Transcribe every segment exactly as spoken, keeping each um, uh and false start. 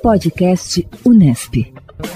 Podcast Unesp.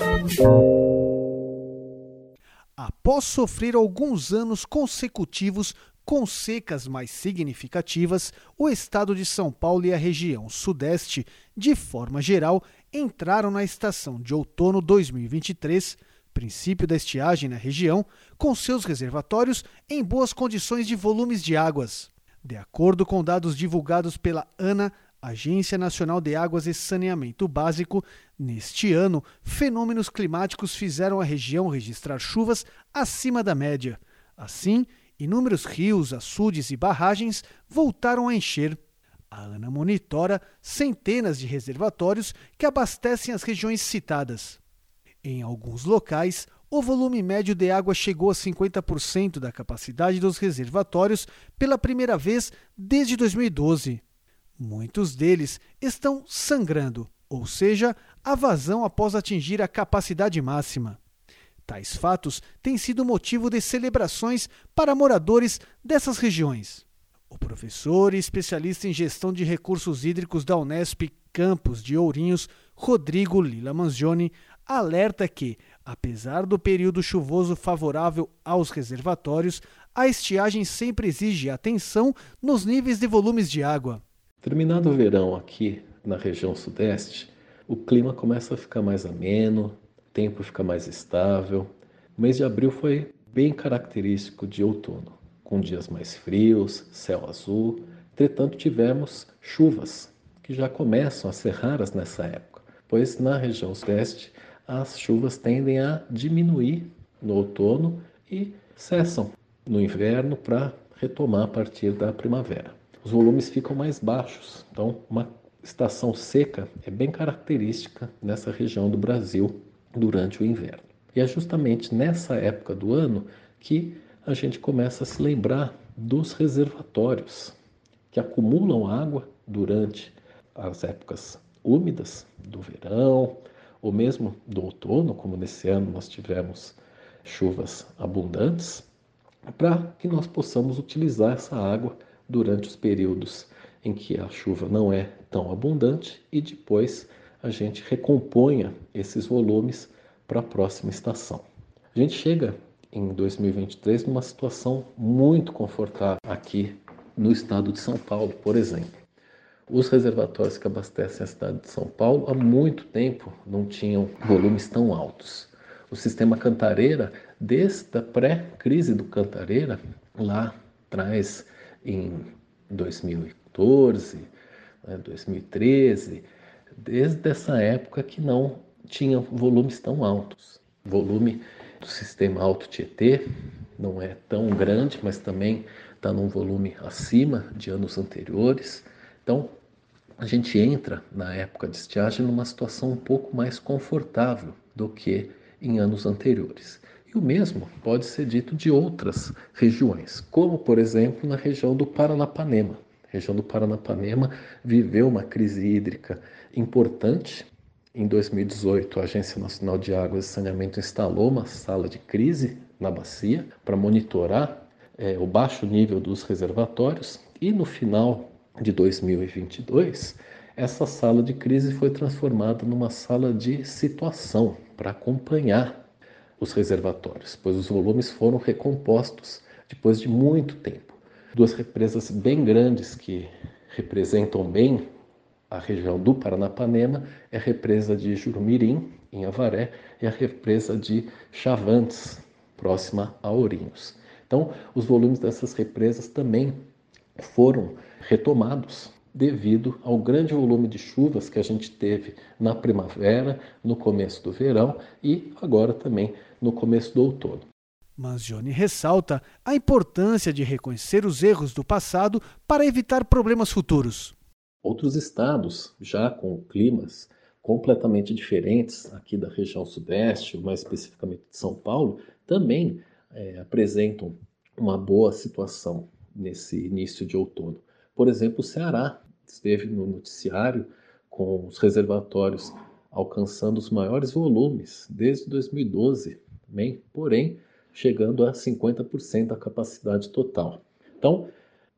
Após sofrer alguns anos consecutivos com secas mais significativas, o estado de São Paulo e a região sudeste, de forma geral, entraram na estação de outono dois mil e vinte e três, princípio da estiagem na região, com seus reservatórios em boas condições de volumes de águas. De acordo com dados divulgados pela ANA, Agência Nacional de Águas e Saneamento Básico, neste ano, fenômenos climáticos fizeram a região registrar chuvas acima da média. Assim, inúmeros rios, açudes e barragens voltaram a encher. A ANA monitora centenas de reservatórios que abastecem as regiões citadas. Em alguns locais, o volume médio de água chegou a cinquenta por cento da capacidade dos reservatórios pela primeira vez desde dois mil e doze. Muitos deles estão sangrando, ou seja, a vazão após atingir a capacidade máxima. Tais fatos têm sido motivo de celebrações para moradores dessas regiões. O professor e especialista em gestão de recursos hídricos da Unesp Campus de Ourinhos, Rodrigo Lila Manzioni, alerta que, apesar do período chuvoso favorável aos reservatórios, a estiagem sempre exige atenção nos níveis de volumes de água. Terminado o verão aqui na região sudeste, o clima começa a ficar mais ameno, o tempo fica mais estável. O mês de abril foi bem característico de outono, com dias mais frios, céu azul. Entretanto, tivemos chuvas, que já começam a ser raras nessa época, pois na região sudeste as chuvas tendem a diminuir no outono e cessam no inverno para retomar a partir da primavera. Os volumes ficam mais baixos, então uma estação seca é bem característica nessa região do Brasil durante o inverno. E é justamente nessa época do ano que a gente começa a se lembrar dos reservatórios que acumulam água durante as épocas úmidas do verão ou mesmo do outono, como nesse ano nós tivemos chuvas abundantes, para que nós possamos utilizar essa água durante os períodos em que a chuva não é tão abundante e depois a gente recomponha esses volumes para a próxima estação. A gente chega em dois mil e vinte e três numa situação muito confortável aqui no estado de São Paulo, por exemplo. Os reservatórios que abastecem a cidade de São Paulo há muito tempo não tinham volumes tão altos. O sistema Cantareira, desde a pré-crise do Cantareira, lá atrás em dois mil e quatorze, dois mil e treze, desde essa época que não tinha volumes tão altos. O volume do sistema Alto Tietê não é tão grande, mas também está num volume acima de anos anteriores. Então, a gente entra na época de estiagem numa situação um pouco mais confortável do que em anos anteriores. E o mesmo pode ser dito de outras regiões, como, por exemplo, na região do Paranapanema. A região do Paranapanema viveu uma crise hídrica importante. Em dois mil e dezoito, a Agência Nacional de Águas e Saneamento instalou uma sala de crise na bacia para monitorar é, o baixo nível dos reservatórios. E no final de dois mil e vinte e dois, essa sala de crise foi transformada numa sala de situação para acompanhar os reservatórios, pois os volumes foram recompostos depois de muito tempo. Duas represas bem grandes que representam bem a região do Paranapanema é a represa de Jurumirim, em Avaré, e a represa de Chavantes, próxima a Ourinhos. Então, os volumes dessas represas também foram retomados devido ao grande volume de chuvas que a gente teve na primavera, no começo do verão e agora também no começo do outono. Manzioni ressalta a importância de reconhecer os erros do passado para evitar problemas futuros. Outros estados, já com climas completamente diferentes aqui da região sudeste, mais especificamente de São Paulo, também é, apresentam uma boa situação nesse início de outono. Por exemplo, o Ceará esteve no noticiário com os reservatórios alcançando os maiores volumes desde dois mil e doze, também, porém chegando a cinquenta por cento da capacidade total. Então,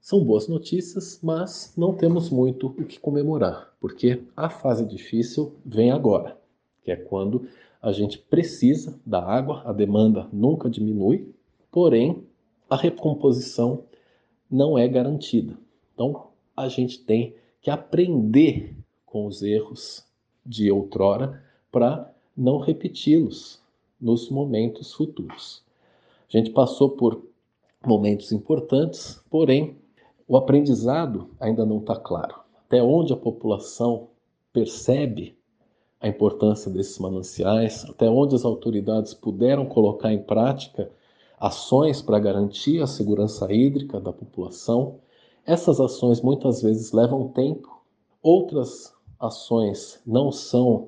São boas notícias, mas não temos muito o que comemorar, porque a fase difícil vem agora, que é quando a gente precisa da água, a demanda nunca diminui, porém a recomposição não é garantida. Então a gente tem que aprender com os erros de outrora para não repeti-los nos momentos futuros. A gente passou por momentos importantes, porém o aprendizado ainda não está claro. Até onde a população percebe a importância desses mananciais, até onde as autoridades puderam colocar em prática ações para garantir a segurança hídrica da população. Essas ações muitas vezes levam tempo, outras ações não são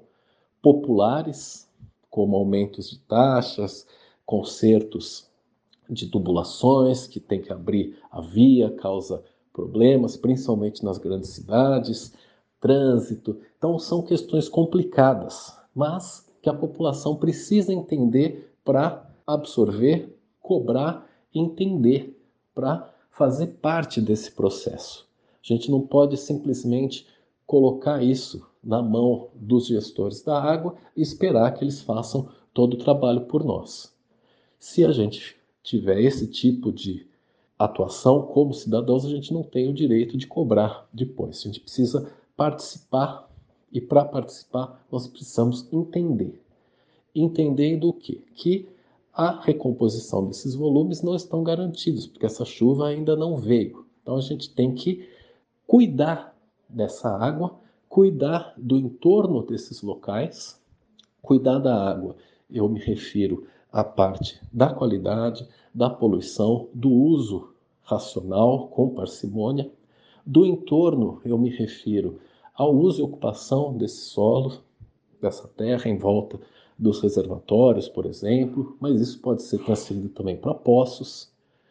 populares, como aumentos de taxas, consertos de tubulações, que tem que abrir a via, causa problemas, principalmente nas grandes cidades, trânsito. Então são questões complicadas, mas que a população precisa entender para absorver, cobrar e entender para fazer parte desse processo. A gente não pode simplesmente colocar isso na mão dos gestores da água e esperar que eles façam todo o trabalho por nós. Se a gente tiver esse tipo de atuação como cidadãos, a gente não tem o direito de cobrar depois. A gente precisa participar e para participar nós precisamos entender. Entendendo o quê? Que a recomposição desses volumes não estão garantidos, porque essa chuva ainda não veio. Então a gente tem que cuidar dessa água, cuidar do entorno desses locais, cuidar da água. Eu me refiro à parte da qualidade, da poluição, do uso racional, com parcimônia. Do entorno, eu me refiro ao uso e ocupação desse solo, dessa terra em volta dos reservatórios, por exemplo, mas isso pode ser transferido também para poços,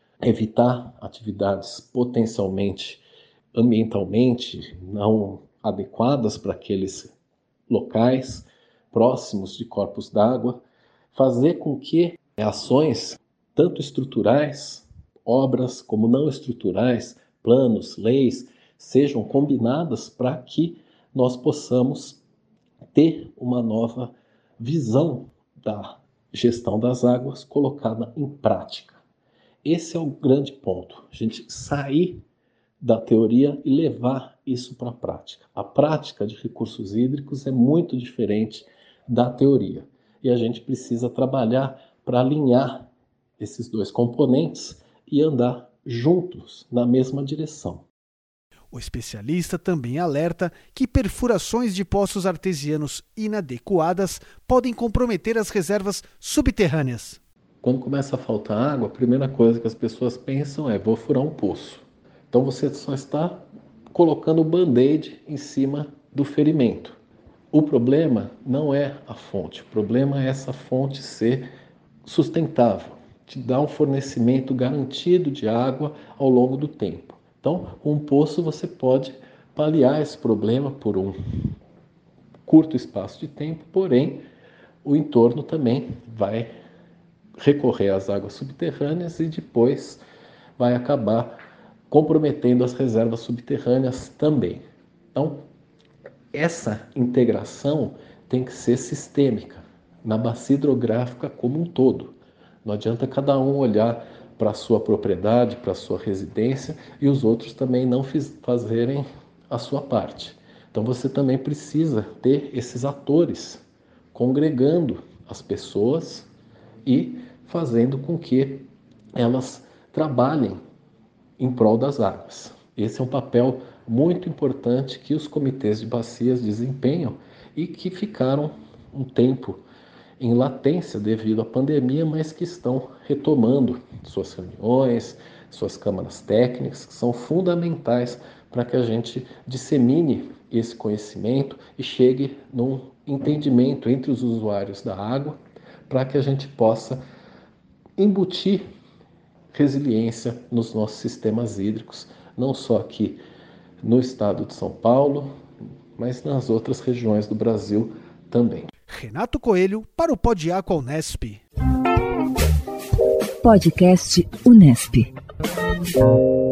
evitar atividades potencialmente ambientalmente não adequadas para aqueles locais próximos de corpos d'água, fazer com que ações tanto estruturais, obras como não estruturais, planos, leis, sejam combinadas para que nós possamos ter uma nova visão da gestão das águas colocada em prática. Esse é o grande ponto, a gente sair da teoria e levar isso para a prática. A prática de recursos hídricos é muito diferente da teoria e a gente precisa trabalhar para alinhar esses dois componentes e andar juntos na mesma direção. O especialista também alerta que perfurações de poços artesianos inadequadas podem comprometer as reservas subterrâneas. Quando começa a faltar água, a primeira coisa que as pessoas pensam é: vou furar um poço. Então você só está colocando o band-aid em cima do ferimento. O problema não é a fonte, o problema é essa fonte ser sustentável, te dar um fornecimento garantido de água ao longo do tempo. Então, um poço você pode paliar esse problema por um curto espaço de tempo, porém, o entorno também vai recorrer às águas subterrâneas e depois vai acabar comprometendo as reservas subterrâneas também. Então, essa integração tem que ser sistêmica, na bacia hidrográfica como um todo. Não adianta cada um olhar para a sua propriedade, para a sua residência, e os outros também não fiz, fazerem a sua parte. Então você também precisa ter esses atores congregando as pessoas e fazendo com que elas trabalhem em prol das águas. Esse é um papel muito importante que os comitês de bacias desempenham e que ficaram um tempo em latência devido à pandemia, mas que estão retomando suas reuniões, suas câmaras técnicas, que são fundamentais para que a gente dissemine esse conhecimento e chegue num entendimento entre os usuários da água, para que a gente possa embutir resiliência nos nossos sistemas hídricos, não só aqui no estado de São Paulo, mas nas outras regiões do Brasil também. Renato Coelho para o Pod Aqua Unesp. Podcast Unesp.